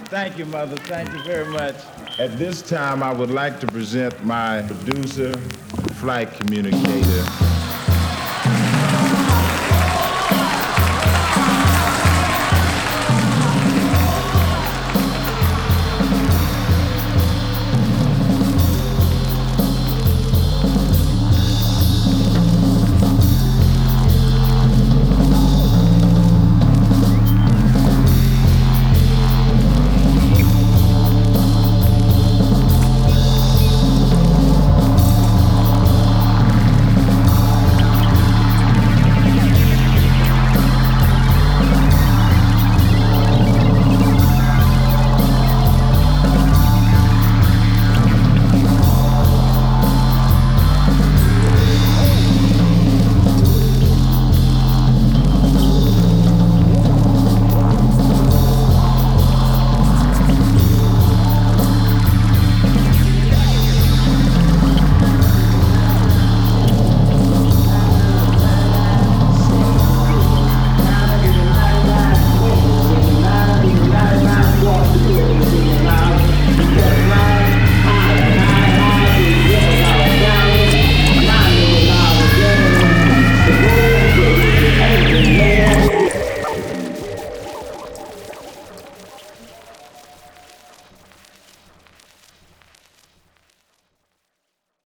Thank you, Mother. Thank you very much. At this time, I would like to present my producer, flight communicator,